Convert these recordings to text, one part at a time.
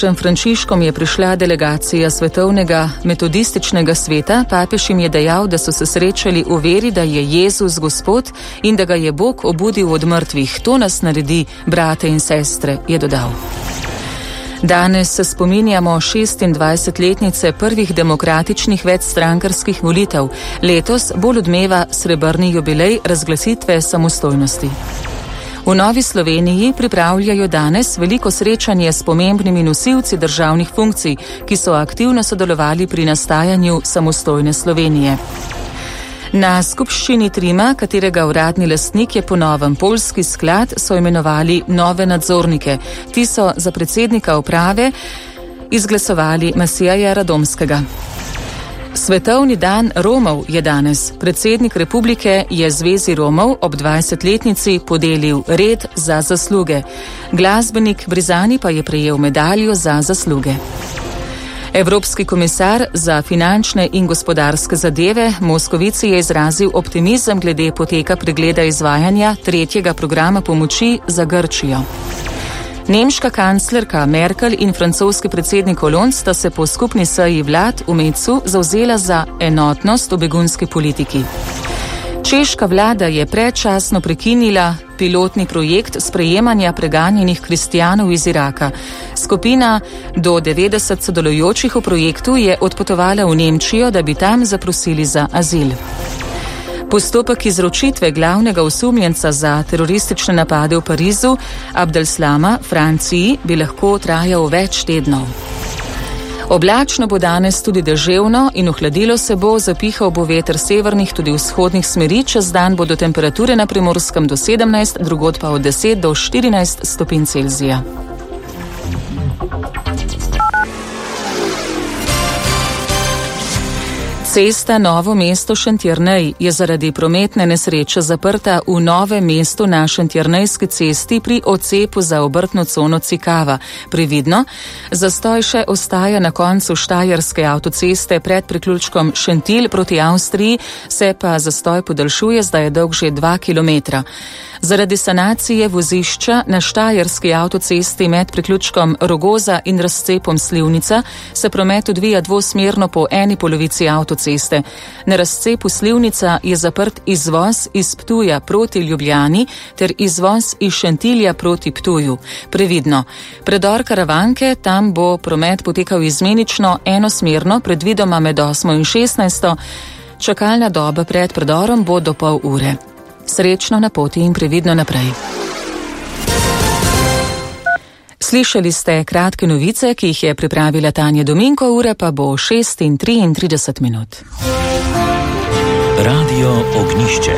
Frančiškom je prišla delegacija Svetovnega metodističnega sveta. Papež jim je dejal, da so se srečali v veri, da je Jezus Gospod in da ga je Bog obudil od mrtvih. To nas naredi, brate in sestre, je dodal. Danes se spominjamo 26-letnice prvih demokratičnih večstrankarskih volitev. Letos bolj odmeva srebrni jubilej razglasitve samostojnosti. V Novi Sloveniji pripravljajo danes veliko srečanje s pomembnimi nosilci državnih funkcij, ki so aktivno sodelovali pri nastajanju samostojne Slovenije. Na skupščini Trima, katerega uradni lastnik je po novem Poljski sklad, so imenovali nove nadzornike. Ti so za predsednika uprave izglasovali Masijeja Radomskega. Svetovni dan Romov je danes. Predsednik republike je Zvezi Romov ob 20-letnici podelil red za zasluge. Glasbenik Brizani pa je prejel medaljo za zasluge. Evropski komisar za finančne in gospodarske zadeve Moskovici je izrazil optimizem glede poteka pregleda izvajanja tretjega programa pomoči za Grčijo. Nemška kanclerka Merkel in francoski predsednik Hollande sta se po skupni seji vlad v Mecu zavzela za enotnost v begunski politiki. Češka vlada je predčasno prekinila pilotni projekt sprejemanja preganjenih kristjanov iz Iraka. Skupina do 90 sodelujočih v projektu je odpotovala v Nemčijo, da bi tam zaprosili za azil. Postopek izročitve glavnega osumljenca za teroristične napade v Parizu, Abdeslama, Franciji, bi lahko trajal več tednov. Oblačno bo danes tudi deževno in ohladilo se bo, zapihal bo veter severnih, tudi vzhodnih smeri. Čez dan bodo temperature na Primorskem do 17, drugod pa od 10 do 14 stopinj Celzija. Cesta Novo mesto-Šentjernej je zaradi prometne nesreče zaprta v Novem mestu na Šentjernejski cesti pri odcepu za obrtno cono Cikava. Previdno, zastoj še ostaja na koncu Štajerske avtoceste pred priključkom Šentilj proti Avstriji, se pa zastoj podaljšuje, zdaj je dolg že 2 kilometra. Zaradi sanacije vozišča na Štajerski avtocesti med priključkom Rogoza in razcepom Slivnica se promet odvija dvosmerno po eni polovici avtoceste. Na razcepu Slivnica je zaprt izvoz iz Ptuja proti Ljubljani ter izvoz iz Šentilja proti Ptuju. Previdno, predor Karavanke, tam bo promet potekal izmenično enosmerno, predvidoma med 8 in 16. Čakalna doba pred predorom bo do pol ure. Srečno na poti in previdno naprej. Slišali ste kratke novice, ki jih je pripravila Tanja Dominko, ura pa bo 6:33. Radio Ognjišče.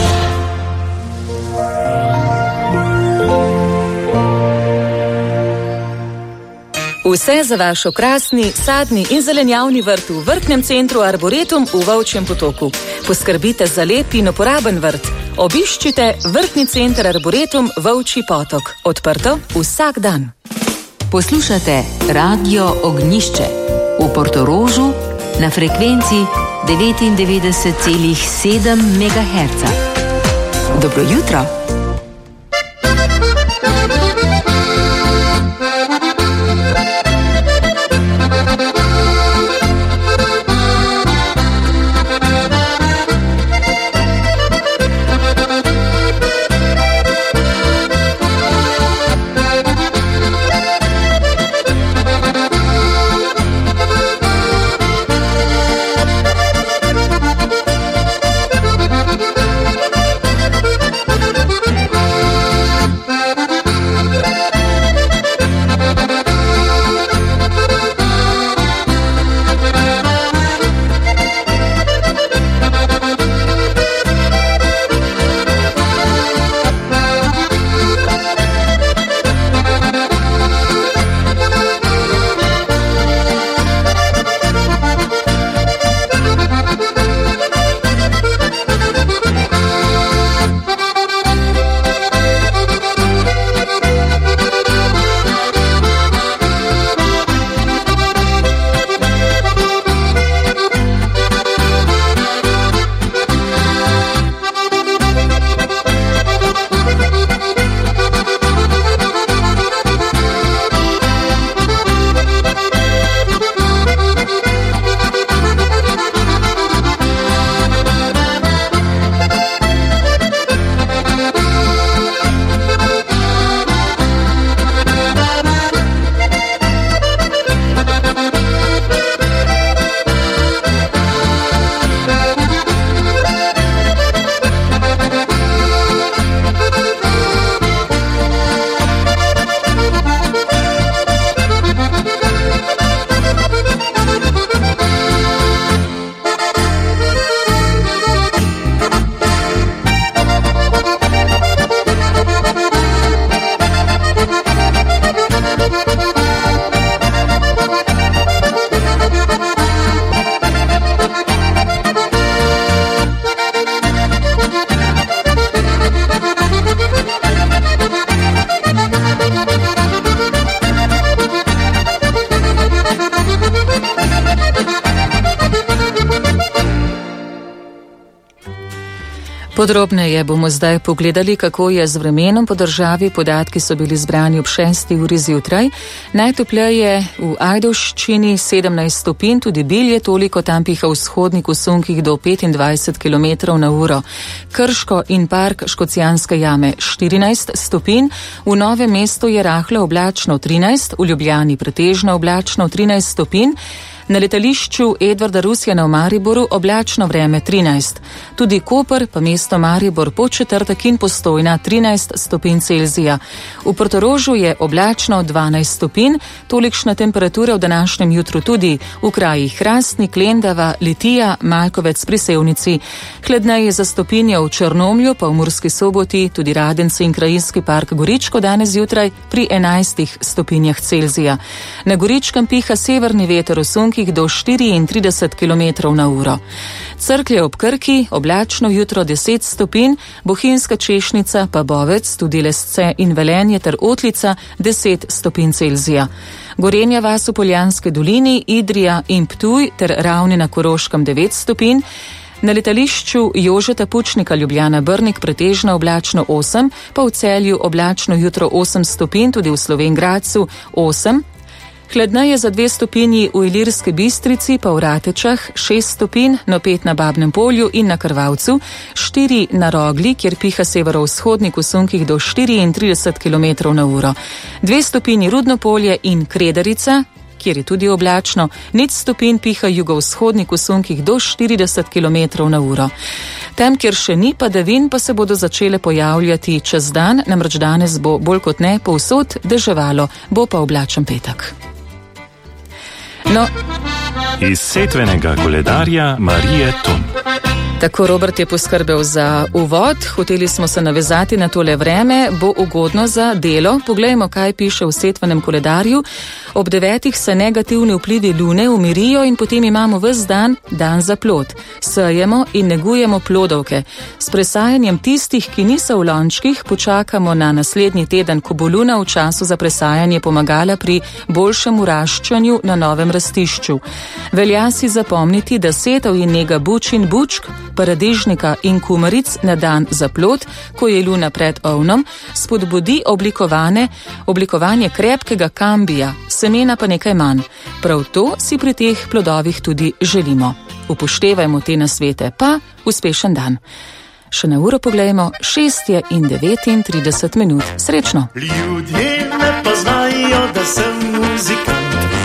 Vse za vaš okrasni, sadni in zelenjavni vrt v vrtnem centru Arboretum v Volčjem Potoku. Poskrbite za lep in uporaben vrt. Obiščite vrtni center Arboretum Volčji Potok. Odprto vsak dan. Poslušate Radio Ognjišče v Portorožu na frekvenci 99,7 MHz. Dobro jutro. Podrobneje bomo zdaj pogledali, kako je z vremenom po državi. Podatki so bili zbrani ob 6. uri zjutraj. Najtopleje v Ajdovščini 17 stopinj, tudi Bilje toliko, tam piha vzhodnik v sunkih do 25 km/h. Krško in park Škocjanske jame 14 stopinj, v Novem mestu je rahlo oblačno 13, v Ljubljani pretežno oblačno 13 stopinj. Na letališču Edvarda Rusjana v Mariboru oblačno vreme 13. Tudi Koper pa mesto Maribor Podčetrtek in Postojna 13 stopinj Celzija. V Portorožu je oblačno 12 stopinj, tolikšna temperatura v današnjem jutru tudi v krajih Hrastnik, Lendava, Litija, Malkovec pri Sevnici. Hladneje za stopinje v Črnomlju, pa v Murski Soboti, tudi Radenci in krajinski park Goričko danes zjutraj pri 11 stopinjah Celzija. Na Goričkem piha severni veter v sunkih do 34 km/h. Cerklje ob Krki, oblačno jutro 10 stopinj, Bohinjska Češnica pa Bovec, tudi Lesce in Velenje ter Otlica 10 stopinj Celzija. Gorenja vas v Poljanski dolini, Idrija in Ptuj ter Ravne na Koroškem 9 stopinj. Na letališču Jožeta Pučnika Ljubljana Brnik pretežno oblačno 8, pa v Celju oblačno jutro 8 stopinj, tudi v Slovenj Gradcu 8. Hladneje za 2 stopinji v Ilirski Bistrici, pa v Ratečah 6 stopinj, no 5 na Babnem Polju in na Krvavcu, 4 na Rogli, kjer piha severovzhodnik v sunkih do 34 km/h. 2 stopinji Rudno Polje in Kredarica, kjer je tudi oblačno, 0 stopinj piha jugovzhodnik v sunkih do 40 km/h. Tam, kjer še ni padavin, pa se bodo začele pojavljati čez dan, namreč danes bo bolj kot ne povsod deževalo, bo pa oblačen petek. No, iz setvenega koledarja Marije Tun. Tako Robert je poskrbel za uvod, hoteli smo se navezati na tole vreme, bo ugodno za delo. Poglejmo, kaj piše v setvenem koledarju. Ob 9 se negativni vplivi lune umirijo in potem imamo ves dan za plod. Sejemo in negujemo plodovke. S presajanjem tistih, ki niso v lončkih, počakamo na naslednji teden, ko bo luna v času za presajanje pomagala pri boljšem uraščanju na novem rastišču. Velja si zapomniti, da setev in nega buč in bučk, paradižnika in kumaric na dan za plod, ko je luna pred ovnom, spodbudi oblikovanje krepkega kambija, semena pa nekaj manj. Prav to si pri teh plodovih tudi želimo. Upoštevajmo te nasvete, pa uspešen dan. Še na uro poglejmo, 6:39. Srečno! Ljudje me poznajo, da sem muzikant.